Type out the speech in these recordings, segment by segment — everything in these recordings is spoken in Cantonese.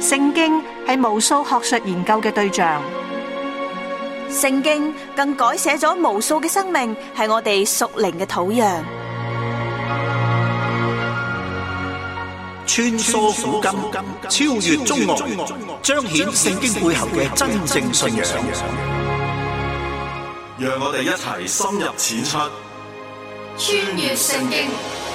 聖經係無數學術研究嘅對象， 聖經更改寫咗無數嘅生命，係我哋屬靈嘅土壤。 穿梭古今，超越中外，彰顯聖經背後嘅真正信仰。 讓我哋一齊深入淺出， 穿越聖經。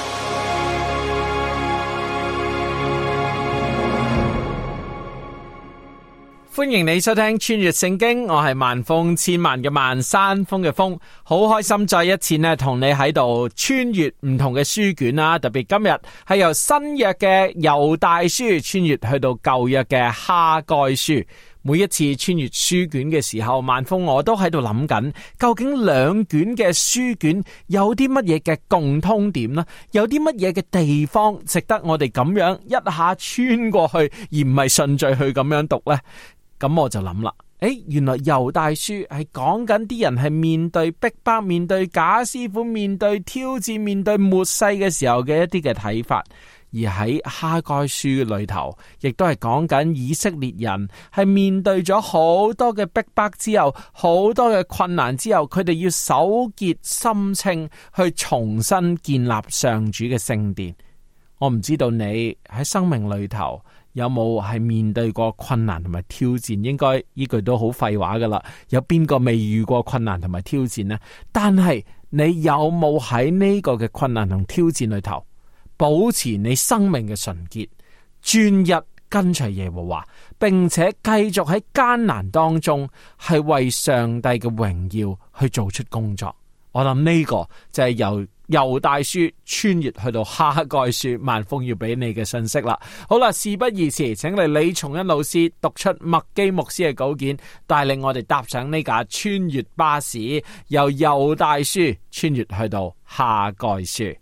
歡迎你收聽穿越聖經，我係萬峰，千萬嘅萬，山峰嘅峰，好開心再一次呢同你喺度穿越唔同嘅書卷啦。特別今日係由新約嘅猶大書穿越去到舊約嘅哈該書。每一次穿越書卷嘅時候，萬峰我都喺度諗緊，究竟兩卷嘅書卷有啲乜嘢嘅共通點呢？有啲乜嘢嘅地方值得我哋咁樣一下穿過去，而唔係順序去咁樣讀呢？咁我就諗啦，原來猶大書係講緊啲人係面對逼迫、面對假師傅、面對挑戰、面對末世嘅時候嘅一啲嘅睇法。而喺哈該書裏頭，亦都係講緊以色列人係面對咗好多嘅逼迫之後，好多嘅困難之後，佢哋要手潔心清去重新建立上主嘅聖殿。我唔知道你喺生命裏頭有冇係面對過困難同埋挑戰？應該呢句都好廢話噶啦。有邊個未遇過困難同埋挑戰呢？但係你有冇喺呢個嘅困難同挑戰裏頭保持你生命嘅純潔，專一跟隨耶和華，並且繼續喺艱難當中係為上帝嘅榮耀去做出工作？我諗呢個就係由猶大書穿越去到哈該書，萬峰要俾你嘅信息啦。好啦，事不宜遲，請嚟李松恩老師讀出麥基牧師嘅稿件，帶領我哋踏上呢架穿越巴士，由猶大書穿越去到哈該書。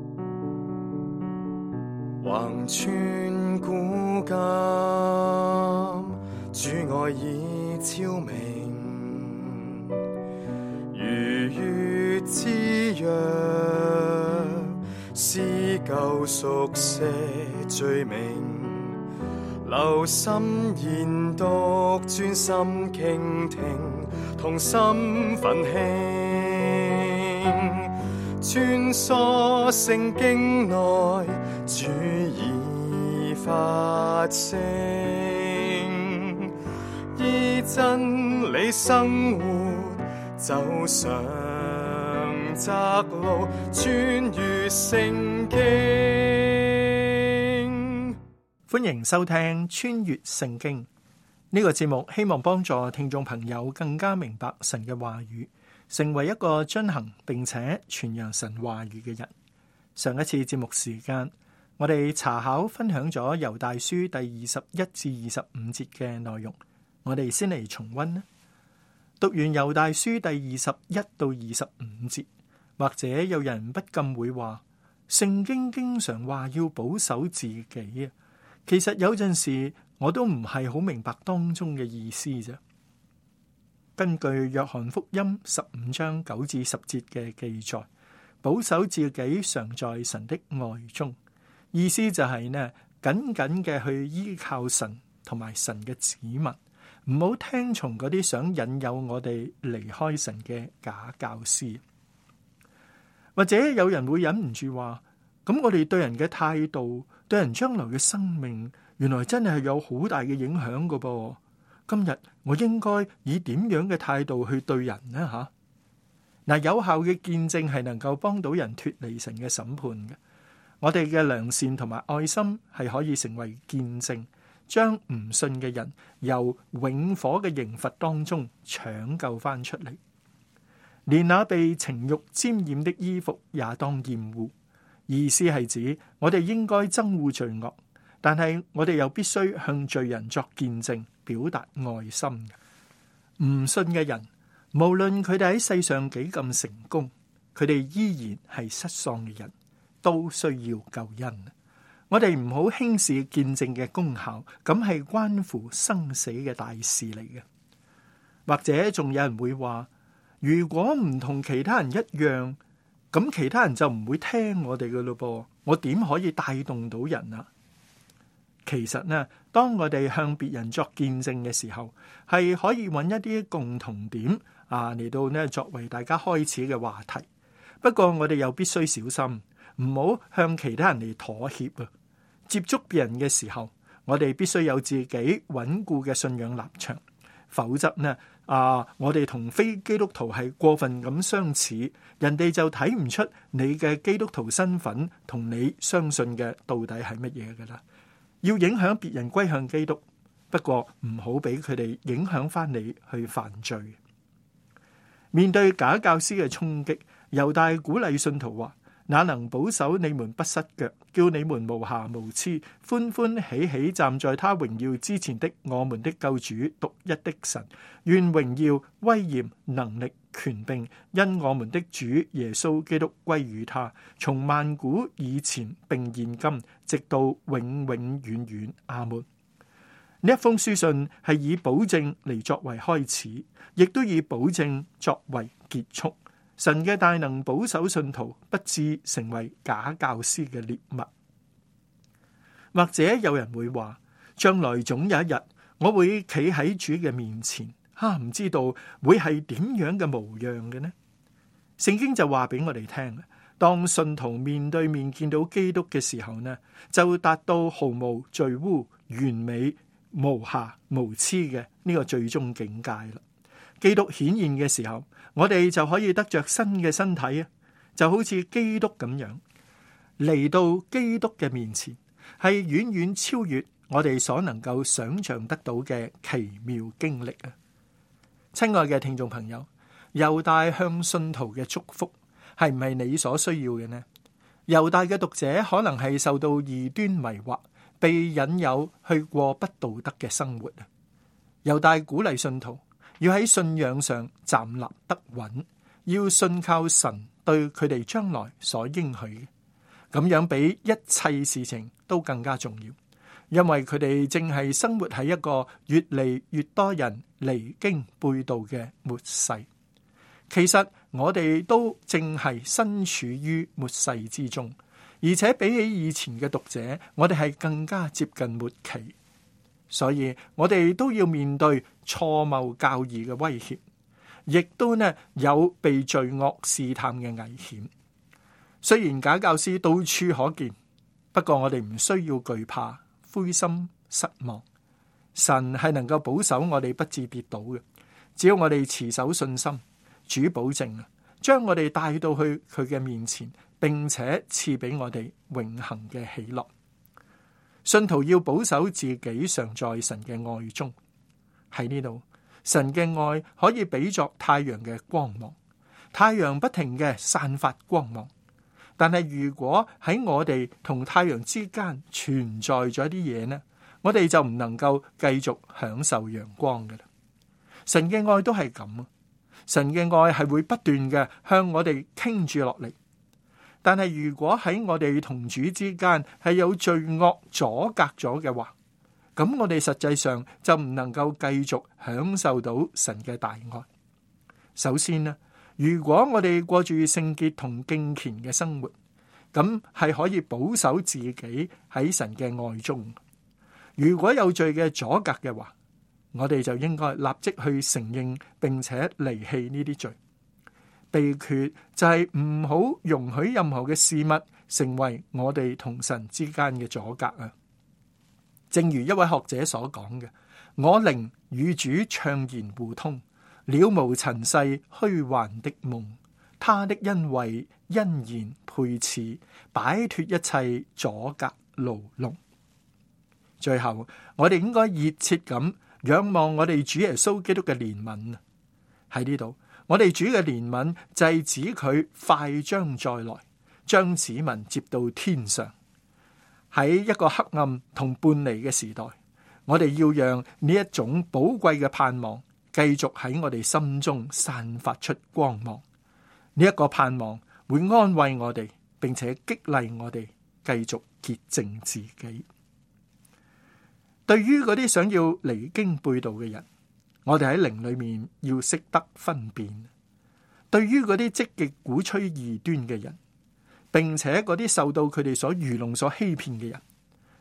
橫穿古今，主愛已昭明，如月之約，撕舊熟寫罪名，留心研讀，專心傾聽，同心奮興，穿梭聖經內，主已發聲，依真理生活，走上窄路，穿越聖經。 歡迎收聽穿越聖經呢個節目，希望幫助聽眾朋友更加明白神嘅話語，成為一個遵行並且傳揚神話語嘅人。上一次節目時間，我哋查考分享咗猶大書第21至25節嘅內容，我哋先嚟重溫啦。讀完猶大書第21到25節，或者有人不禁會話，聖經經常話要保守自己啊，其實有陣時我都唔係好明白當中嘅意思啫。根據約翰福音15章9至10節嘅記載，保守自己常在神的愛中，意思就係呢，緊緊嘅去依靠神同埋神嘅子民，唔好聽從嗰啲想引誘我哋離開神嘅假教師。或者有人會忍唔住話，咁我哋對人嘅態度，對人將來嘅生命，原來真係有好大嘅影響㗎噃。今日我應該以點樣嘅態度去對人呢？吓，有效嘅見證係能夠幫到人脫離神嘅審判嘅。我哋嘅良善同埋愛心係可以成為見證，將唔信嘅人由永火嘅刑罰當中搶救翻出嚟。連那被情欲沾染的衣服也當厭惡，意思係指我哋應該憎惡罪惡，但係我哋又必須向罪人作見證，表達愛心。唔信嘅人，無論佢哋喺世上幾咁成功，佢哋依然係失喪嘅人，都需要救恩。我哋唔好輕視見證嘅功效，咁係關乎生死嘅大事嚟嘅。或者仲有人會話，如果唔同其他人一樣，咁其他人就唔會聽我哋嘅咯噃，我點可以帶動到人啊？ 其實呢，當我哋向別人作見證嘅時候，係可以揾一啲共同點嚟到呢作為大家開始嘅話題。不過我哋又必須小心，唔好向其他人嚟妥協啊！接觸別人嘅時候，我哋必須有自己穩固嘅信仰立場，否則呢我哋同非基督徒係過分咁相似，人哋就睇唔出你嘅基督徒身份同你相信嘅到底係乜嘢㗎啦。要影響別人歸向基督，不過唔好俾佢哋影響翻你去犯罪。面對假教師嘅衝擊，猶大鼓勵信徒話：那能保守你們不失腳，叫你們無瑕無疵，歡歡喜喜站在他榮耀之前的我們的救主獨一的神，願榮耀、威嚴、能力、權柄因我們的主耶穌基督歸於他，從萬古以前並現今，直到永永遠遠。阿門。呢一封書信係以保證嚟作為開始，亦都以保證作為結束。神嘅大能保守信徒不致成為假教師嘅獵物。或者有人會話，將來總有一日我會企喺主嘅面前，唔知道會係點樣嘅模樣嘅呢？聖經就話俾我哋聽，當信徒面對面見到基督嘅時候呢，就達到毫無罪污、完美、無瑕無疵嘅呢個最終境界啦。基督顯現嘅時候，我哋就可以得着新嘅身體啊，就好似基督咁樣嚟到基督嘅面前，係遠遠超越我哋所能夠想象得到嘅奇妙經歷啊！親愛嘅聽眾朋友，猶大向信徒嘅祝福係唔係你所需要嘅呢？猶大嘅讀者可能係受到異端迷惑，被引誘去過不道德嘅生活啊！猶大鼓勵信徒要喺信仰上站立得穩，要信靠神對佢哋將來所應許嘅，咁樣比一切事情都更加重要，因為佢哋正係生活喺一個越嚟越多人離經背道嘅末世。其實我哋都正係身處於末世之中，而且比起以前嘅讀者，我哋係更加接近末期。所以我哋都要面對錯謬教義嘅威脅，亦都有被罪惡試探嘅危險。雖然假教師到處可見，不過我哋唔需要懼怕、灰心失望。神係能夠保守我哋不致跌倒嘅，只要我哋持守信心，主保證將我哋帶到去佢嘅面前，並且賜俾我哋永恆嘅喜樂。信徒要保守自己常在神嘅愛中。喺呢度，神嘅愛可以比作太陽嘅光芒，太陽不停嘅散發光芒。但係如果喺我哋同太陽之間存在咗一啲嘢呢，我哋就唔能夠繼續享受陽光嘅啦。神嘅愛都係咁啊，神嘅愛係會不斷嘅向我哋傾注落嚟。但係如果喺我哋同主之間係有罪惡阻隔咗嘅話，咁我哋實際上就唔能夠繼續享受到神嘅大愛。首先呢，如果我哋過住聖潔同敬虔嘅生活，咁係可以保守自己喺神嘅愛中。如果有罪嘅阻隔嘅話，我哋就應該立即去承認並且離棄呢啲罪。秘訣就係唔好容許任何嘅事物成為我哋同神之間嘅阻隔啊！正如一位學者所講嘅，我靈與主暢然互通，了無塵世虛幻的夢，他的恩惠欣然配賜，擺脫一切阻隔牢籠。最後，我哋應該熱切咁仰望我哋主耶穌基督嘅憐憫啊！喺呢度，我哋主嘅憐憫就係指佢快將再來，將子民接到天上。喺一個黑暗同叛離嘅時代，我哋要讓呢一種寶貴嘅盼望繼續喺我哋心中散發出光芒。呢一個盼望會安慰我哋，並且激勵我哋繼續潔淨自己。對於嗰啲想要離經背道嘅人，我哋喺靈裏面要識得分辨。對於嗰啲積極鼓吹異端嘅人，並且嗰啲受到佢哋所愚弄、所欺騙嘅人，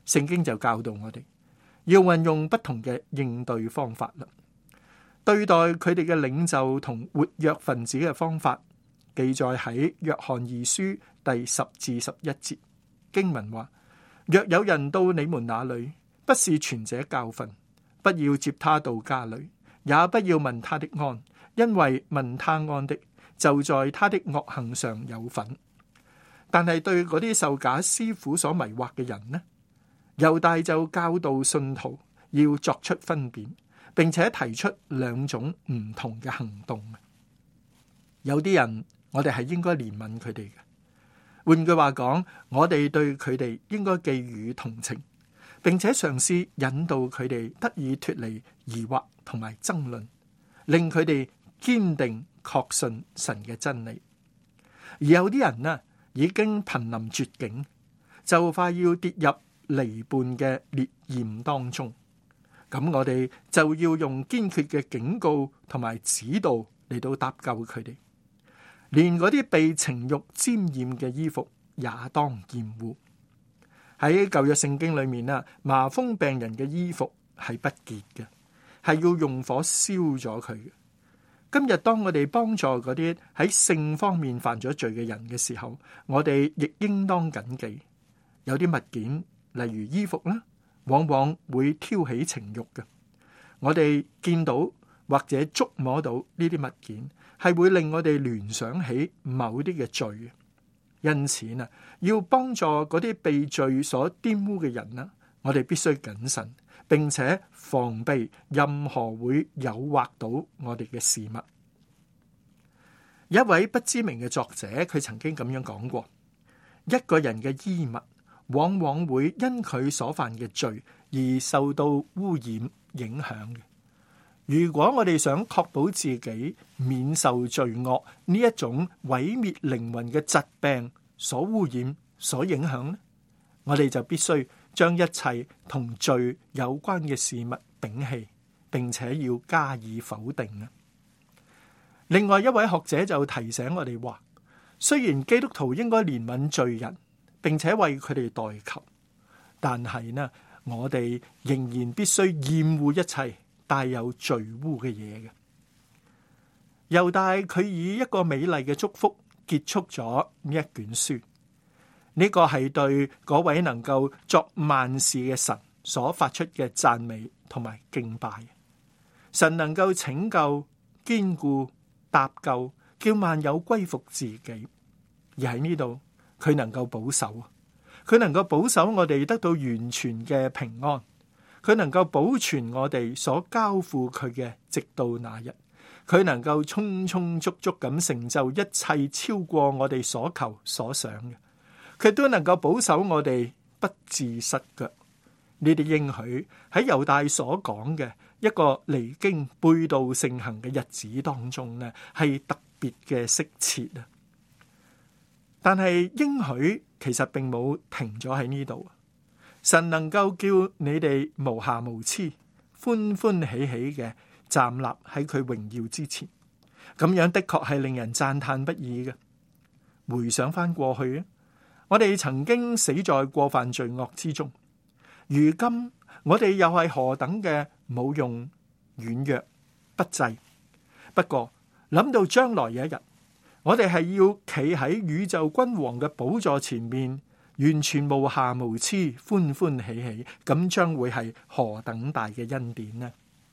聖經就教導我哋要運用不同嘅應對方法啦。對待佢哋嘅領袖同活躍分子嘅方法，記載喺約翰二書第10至11節。經文話：若有人到你們那裏，不是傳這教訓，不要接他到家裏，也不要問他的安，因為問他安的，就在他的惡行上有份。但係對嗰啲受假師傅所迷惑嘅人呢，猶大就教導信徒要作出分辨，並且提出兩種唔同嘅行動。有啲人我哋係應該憐憫佢哋嘅，換句話講，我哋對佢哋應該寄予同情，並且嘗試引導佢哋得以脫離疑惑同埋爭論，令佢哋堅定確信神嘅真理。而有啲人呢，已經瀕臨絕境，就快要跌入離叛嘅烈焰當中。咁我哋就要用堅決嘅警告同埋指導嚟到搭救佢哋。連嗰啲被情欲沾染嘅衣服也當厭惡。喺舊約聖經裏面啊，麻風病人嘅衣服係不潔嘅，係要用火燒咗佢嘅。今日當我哋幫助嗰啲喺性方面犯咗罪嘅人嘅時候，我哋亦應當謹記，有啲物件，例如衣服啦，往往會挑起情欲嘅。我哋見到或者觸摸到呢啲物件，係會令我哋聯想起某啲嘅罪。因此啊，要幫助嗰啲被罪所玷污嘅人啦，我哋必須謹慎，並且防備任何會誘惑到我哋嘅事物。一位不知名嘅作者，佢曾經咁樣講過：一個人嘅衣物往往會因佢所犯嘅罪而受到污染影響嘅。如果我哋想確保自己免受罪惡呢一種毀滅靈魂嘅疾病所污染、所影響呢，我哋就必須將一切同罪有關嘅事物摒棄，並且要加以否定啊！另外一位學者就提醒我哋話，雖然基督徒應該憐憫罪人，並且為佢哋代求，但係呢，我哋仍然必須厭惡一切帶有罪污嘅嘢嘅。猶大佢以一個美麗嘅祝福結束咗呢一卷書，呢個係對嗰位能夠作萬事嘅神所發出嘅讚美同埋敬拜。神能夠拯救、堅固、搭救，叫萬有歸服自己。而喺呢度，佢能夠保守，佢能夠保守我哋得到完全嘅平安。佢能夠保存我哋所交付佢嘅，直到那日。佢能夠充充足足咁成就一切超過我哋所求所想嘅。佢都能夠保守我哋不致失腳。呢啲應許喺猶大所講嘅一個離經背道盛行嘅日子當中呢，係特別嘅適切啊！但係應許其實並冇停咗喺呢度。神能夠叫你哋無瑕無疵、歡歡喜喜嘅站立喺佢榮耀之前，咁樣的確係令人讚嘆不已嘅。回想翻過去啊，我哋曾經死在過犯罪惡之中，如今我哋又係何等嘅冇用、軟弱、不濟。不過諗到將來有一日，我哋係要企喺宇宙君王嘅寶座前面，完全無瑕無疵、歡歡喜喜，咁將會係何等大嘅恩典呢？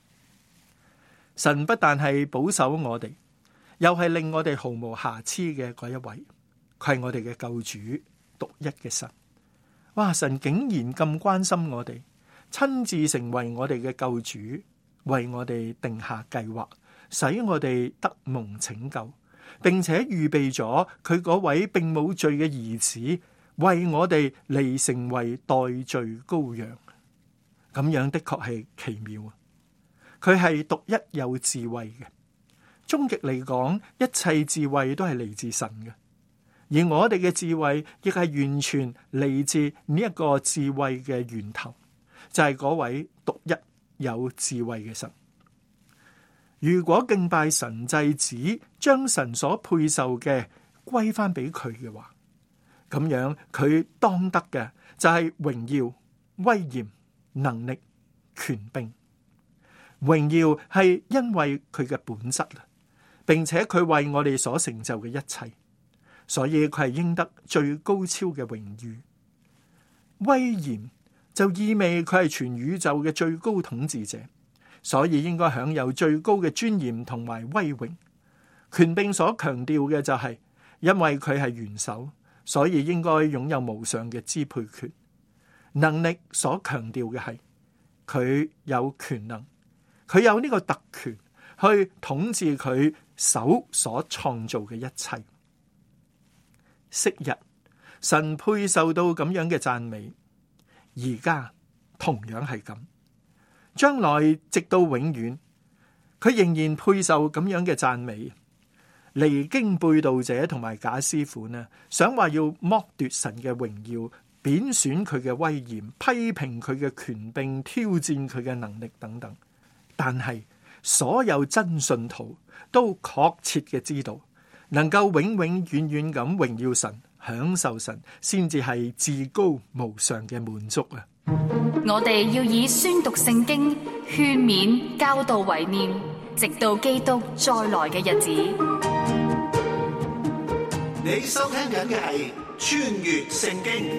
神不但係保守我哋，又係令我哋毫無瑕疵嘅嗰一位，佢係我哋嘅救主，獨一嘅神。哇！神竟然咁關心我哋，親自成為我哋嘅救主，為我哋定下計劃，使我哋得蒙拯救，並且預備咗佢嗰位並冇罪嘅兒子，為我哋嚟成為代罪羔羊。咁樣的確係奇妙啊！佢係獨一有智慧嘅，終極嚟講，一切智慧都係嚟自神嘅。而我哋嘅智慧亦係完全嚟自呢一個智慧嘅源頭，就係嗰位獨一有智慧嘅神。如果敬拜神祭子，將神所配受嘅歸翻俾佢嘅話，咁樣佢當得嘅就係榮耀、 威嚴、能力、權柄。榮耀係因為佢嘅本質，並且佢為我哋所成就嘅一切，所以佢係應得最高超嘅榮譽。威嚴就意味佢係全宇宙嘅最高統治者，所以應該享有最高嘅尊嚴同埋威榮。權柄所強調嘅就係，因為佢係元首，所以應該擁有無上嘅支配權。能力所強調嘅係，佢有權能，佢有呢個特權去統治佢手所創造嘅一切。昔日神配受到咁樣嘅讚美，而家同樣係咁，將來直到永遠，佢仍然配受咁樣嘅讚美。離經背道者同埋假師傅呢，想話要剝奪神嘅榮耀，貶損佢嘅威嚴，批評佢嘅權柄，挑戰佢嘅能力等等。但係所有真信徒都確切嘅知道，能夠永永遠遠咁榮耀神，享受神，先至係至高無上嘅滿足啊！ 我哋要以宣讀聖經、勸勉、教導為念，直到基督再來嘅日子。 你收聽緊嘅係穿越聖經。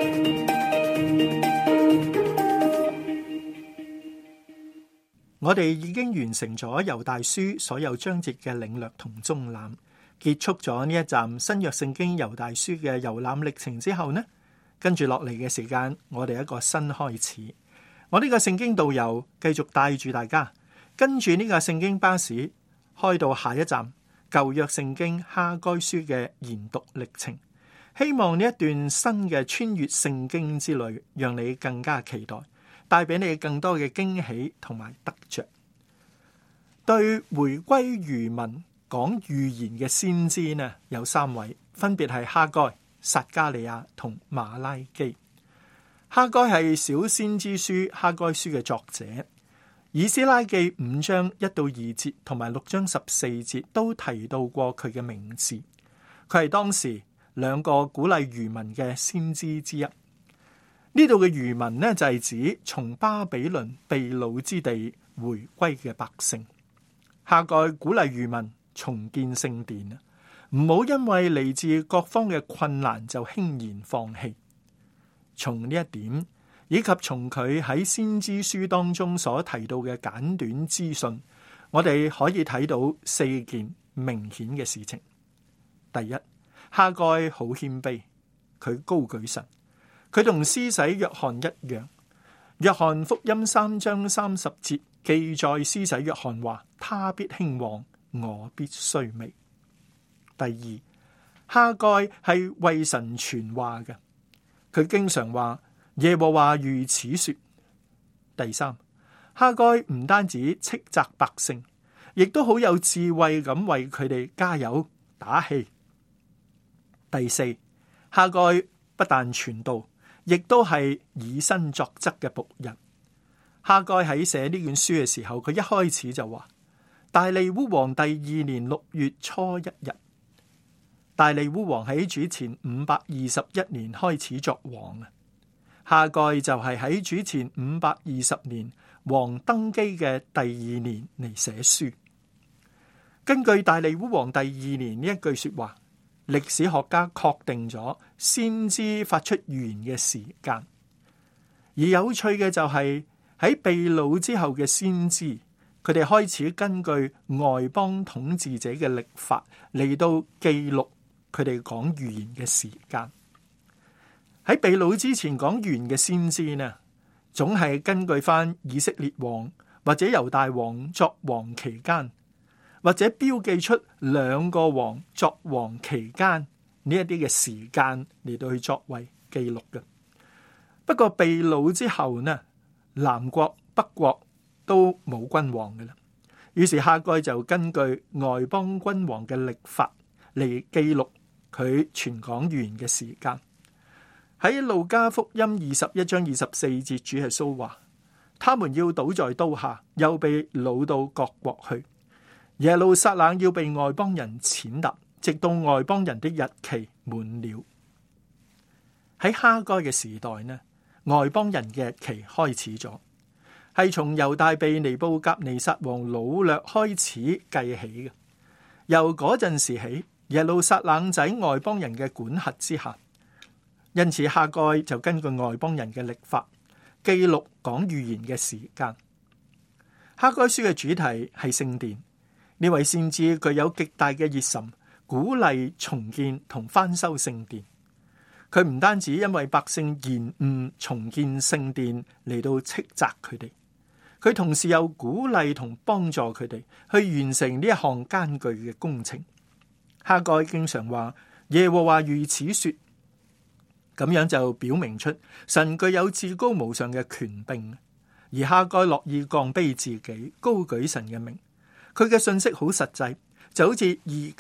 我哋已經完成咗猶大書所有章節嘅領略同綜覽，結束咗呢一站新約聖經猶大書嘅遊覽歷程之後呢，跟住落嚟嘅時間，我哋一個新開始。我呢個聖經導遊繼續帶住大家，跟住呢個聖經巴士開到下一站舊約聖經哈該書嘅研讀歷程。希望呢一段新嘅穿越聖經之旅，讓你更加期待，帶俾你更多嘅驚喜同埋得着。對回歸餘民講預言嘅先知呢，有3位，分別係哈該、撒迦利亞同馬拉基。哈該係小先知書哈該書嘅作者。以斯拉記5章1到2節同埋6章14節都提到過佢嘅名字。佢係當時2個鼓勵餘民嘅先知之一。呢度嘅餘民呢，就係指從巴比倫被擄之地回歸嘅百姓。哈該鼓勵餘民重建聖殿，唔好因為嚟自各方嘅困難就輕言放棄。從呢一點，以及從佢喺先知書當中所提到嘅簡短資訊，我哋可以睇到4件明顯嘅事情。第一，哈該好謙卑，佢高舉神，佢同施洗約翰一樣。約翰福音3章30節記載施洗約翰話：他必興旺，我必衰微。第二，哈該係為神傳話嘅，佢經常話耶和華如此說。第三，哈該唔單止斥責百姓，亦都好有智慧咁為佢哋加油打氣。第四，哈該不但傳道，亦都係以身作則嘅僕人。哈該喺寫呢卷書嘅時候，佢一開始就話：大利烏王第2年6月初1日。大利烏王喺主前521年開始作王啊。哈該就係喺主前520年王登基嘅第2年嚟寫書。根據大利烏王第2年呢一句說話，歷史學家確定咗先知發出預言嘅時間。而有趣嘅就係喺被擄之後嘅先知，佢哋開始根據外邦統治者嘅曆法嚟到記錄佢哋講預言嘅時間。喺被擄之前講預言嘅先知呢，總係根據翻以色列王或者猶大王作王期間，或者標記出2個王作王期間呢一啲嘅時間嚟到去作為記錄嘅。不過被擄之後呢，南國北國都冇君王嘅啦，於是哈該就根據外邦君王嘅曆法嚟記錄佢傳講預言嘅時間。喺路加福音21章24節，主耶穌話：他們要倒在刀下，又被擄到各國去。耶路撒冷要被外邦人踐踏，直到外邦人的日期滿了。喺哈該嘅時代呢， 外邦人嘅期開始咗，係從猶大被尼布甲尼撒王擄掠開始計起嘅。由嗰陣時起，耶路撒冷在外邦人嘅管轄之下，因此哈該就根據外邦人嘅曆法記錄講預言嘅時間。哈該書嘅主題係聖殿，呢位先知具有極大嘅熱忱，鼓勵重建同翻修聖殿。佢唔單止因為百姓延誤重建聖殿嚟到斥責佢哋，佢同時又鼓勵同幫助佢哋去完成呢一項艱巨嘅工程。哈該經常話耶和華如此說，咁樣就表明出神具有至高無上嘅權柄。而哈該樂意降卑自己，高舉神嘅名。佢嘅信息好實際，就好似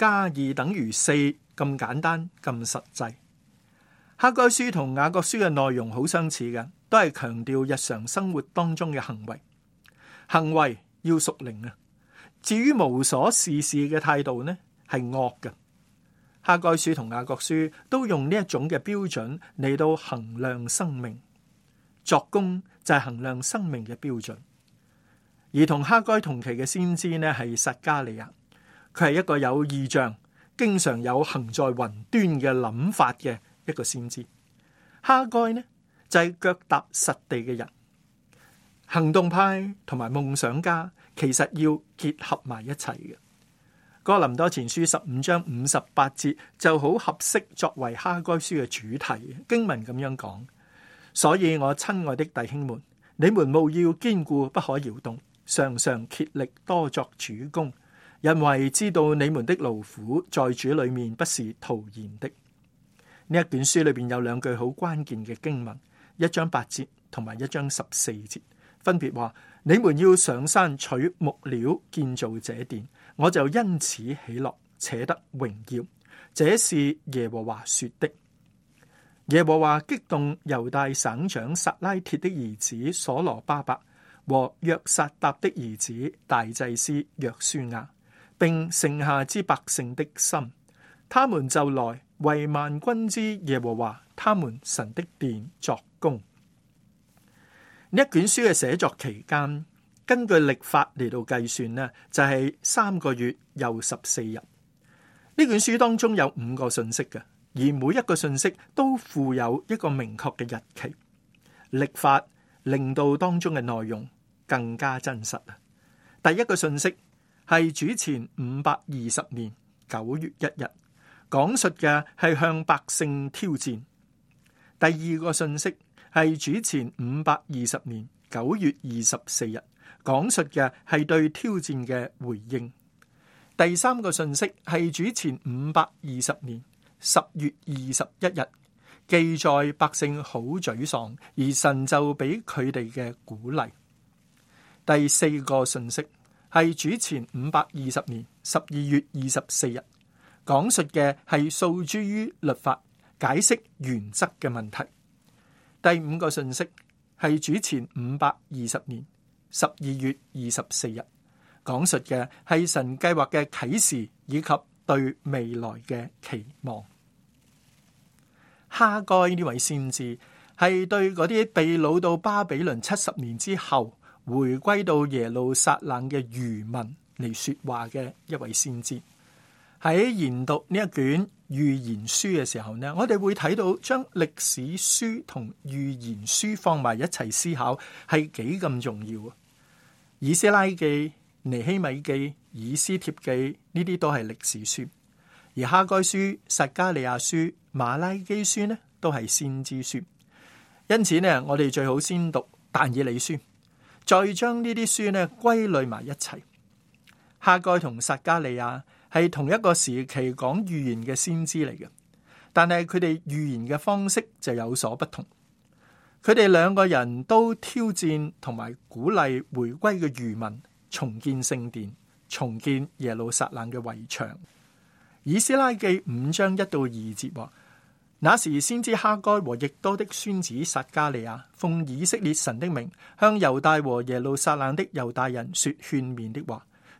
2+2=4咁簡單咁實際。哈該書同雅各書嘅內容好相似嘅，都係強調日常生活當中嘅行為。行為要屬靈啊，至於無所事事嘅態度呢，係惡嘅。哈該書同雅各書都用呢一種嘅標準嚟到衡量生命。作工就係衡量生命嘅標準。而同哈該同期嘅先知呢，係撒迦利亞，佢係一個有異象、經常有行在雲端嘅諗法嘅一個先知。哈該呢就係腳踏實地嘅人，行動派同埋夢想家其實要結合埋一齊嘅。哥林多前書15章58節就好合適作為哈該書嘅主題。經文咁樣講。所以我親愛的弟兄們，你們務要堅固，不可搖動，常常竭力多作主工，因為知道你們的勞苦在主裏面不是徒然的。呢一卷書裏邊有兩句好關鍵嘅經文，1章8節同埋1章14節，分別話：你們要上山取木料建造這殿，我就因此喜樂，且得榮耀。這是耶和華說的。耶和華激動猶大省長撒拉鐵的兒子所羅巴伯和約撒答的兒子大祭司約書亞，並剩下之百姓的心，他們就來為萬軍之耶和華他們神的殿作工。呢一卷書嘅寫作期間，根據曆法嚟到計算呢，就係3個月又14日。呢卷書當中有5個信息嘅。而每一個信息都附有一個明確嘅日期，曆法令到當中嘅內容更加真實。第一個信息係主前520年9月1日，講述嘅係向百姓挑戰。第二個信息係主前520年9月24日，講述嘅係對挑戰嘅回應。第三個信息係主前520年10月21日，記載百姓好沮喪，而神就俾佢哋嘅鼓勵。第四個信息係主前520年12月24日，講述嘅係訴諸於律法、解釋原則嘅問題。第五個信息係主前520年12月24日，講述嘅係神計劃嘅啟示以及對未來嘅期望。哈該呢位先知係對嗰啲被擄到巴比倫70年之後回歸到耶路撒冷嘅餘民嚟說話嘅一位先知。喺研讀呢一卷預言書嘅時候呢，我哋會睇到將歷史書同預言書放埋一齊思考係幾咁重要啊！以斯拉記、尼希米記、以斯帖記呢啲都係歷史書，而哈該書、撒迦利亞書、馬拉基書呢都係先知書。因此呢，我哋最好先讀但以理書，再將呢啲書呢歸類埋一齊。哈該同撒迦利亞係同一個時期講預言嘅先知嚟嘅，但係佢哋預言嘅方式就有所不同。佢哋兩個人都挑戰同埋鼓勵回歸嘅餘民重建聖殿，重建耶路撒冷嘅圍牆。以斯拉記5章1到2節話：那時先知哈該和易多的孫子撒迦利亞奉以色列神的名，向猶大和耶路撒冷的猶大人說勸勉的話。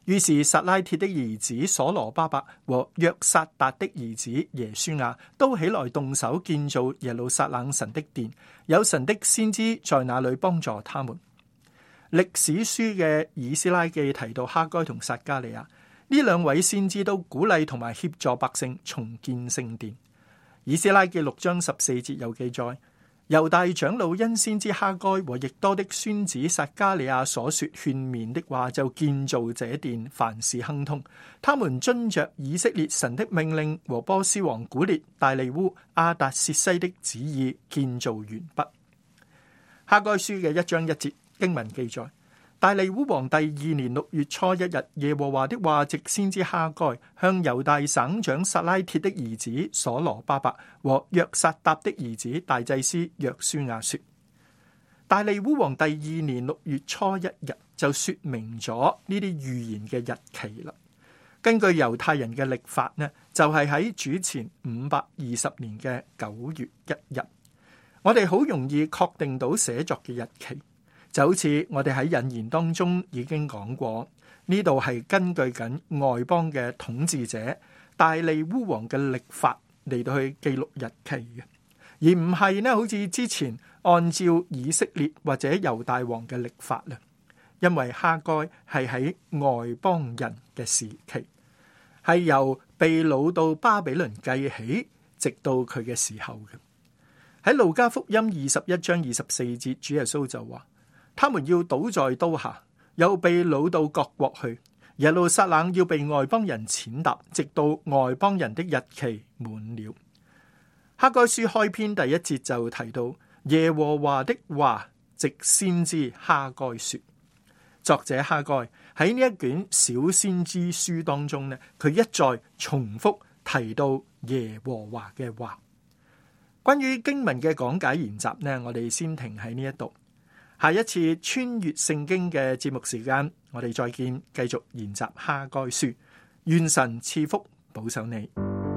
於是撒拉鐵的兒子所羅巴伯和約撒達的兒子耶書亞都起來動手建造耶路撒冷神的殿，有神的先知在那裏幫助他們。歷史書嘅以斯拉記提到哈該同撒迦利亞，呢兩位先知都鼓勵同埋協助百姓重建聖殿。以斯拉記6章14節有記載，猶大長老因先知哈該和亦多的孫子撒迦利亞所說勸勉的話，就建造這殿，凡事亨通。他們遵着以色列神的命令和波斯王古列、大利烏、亞達薛西的旨意建造完畢。哈該書嘅1章1節經文記載，大利烏王第2年6月初1日，耶和華的話藉先知哈該向猶大省長撒拉鐵的兒子所羅巴伯和約撒答的兒子大祭司約書亞說。大利烏王第2年6月初1日就說明咗呢啲預言嘅日期啦。根據猶太人嘅曆法呢，就係喺主前520年嘅9月1日。我哋好容易確定到寫作嘅日期。就好似我哋喺引言當中已經講過，呢度係根據緊外邦嘅統治者大利烏王嘅曆法嚟到去記錄日期嘅，而唔係呢好似之前按照以色列或者猶大王嘅曆法啦。因為哈該係喺外邦人嘅時期，係由被擄到巴比倫計起，直到佢嘅時候嘅。喺路加福音21章24節，主耶穌就話，他們要倒在刀下，又被擄到各國去。耶路撒冷要被外邦人踐踏，直到外邦人的日期滿了。哈該書開篇第1節就提到耶和華的話藉先知哈該說。作者哈該喺呢一卷小先知書當中呢，佢一再重複提到耶和華嘅話。關於經文嘅講解研習呢，我哋先停喺呢一度。下一次穿越聖經嘅節目時間，我哋再見，繼續研習哈該書。願神賜福保守你。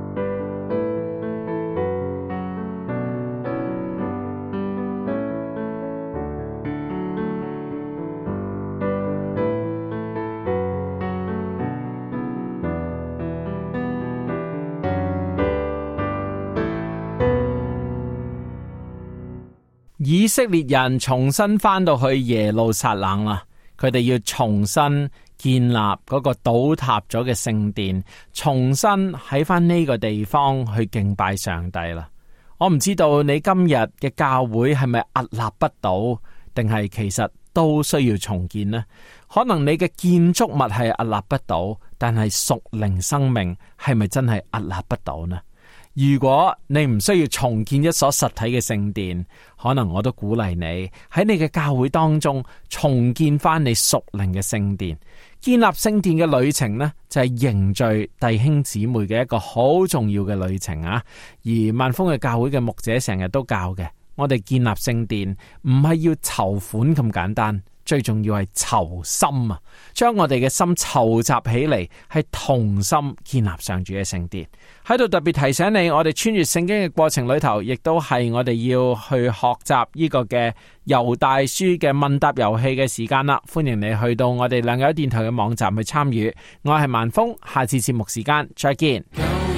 以色列人重新翻到去耶路撒冷啦，佢哋要重新建立嗰個倒塌咗嘅聖殿，重新喺翻呢個地方去敬拜上帝啦。我唔知道你今日嘅教會係咪屹立不倒，定係其實都需要重建呢？可能你嘅建築物係屹立不倒，但係屬靈生命係咪真係屹立不倒呢？如果你唔需要重建一所實體嘅聖殿，可能我都鼓勵你喺你嘅教會當中重建翻你屬靈嘅聖殿。建立聖殿嘅旅程呢，就係凝聚弟兄姊妹嘅一個好重要嘅旅程啊！而萬豐嘅教會嘅牧者成日都教嘅，我哋建立聖殿唔係要籌款咁簡單。最重要係籌心啊，將我哋嘅心籌集起嚟，係同心建立上主嘅聖殿。喺度特別提醒你，我哋穿越聖經嘅過程裏頭，亦都係我哋要去學習呢個嘅猶大書嘅問答遊戲嘅時間啦。歡迎你去到我哋良友電台嘅網站去參與。我係萬峰，下次節目時間再見。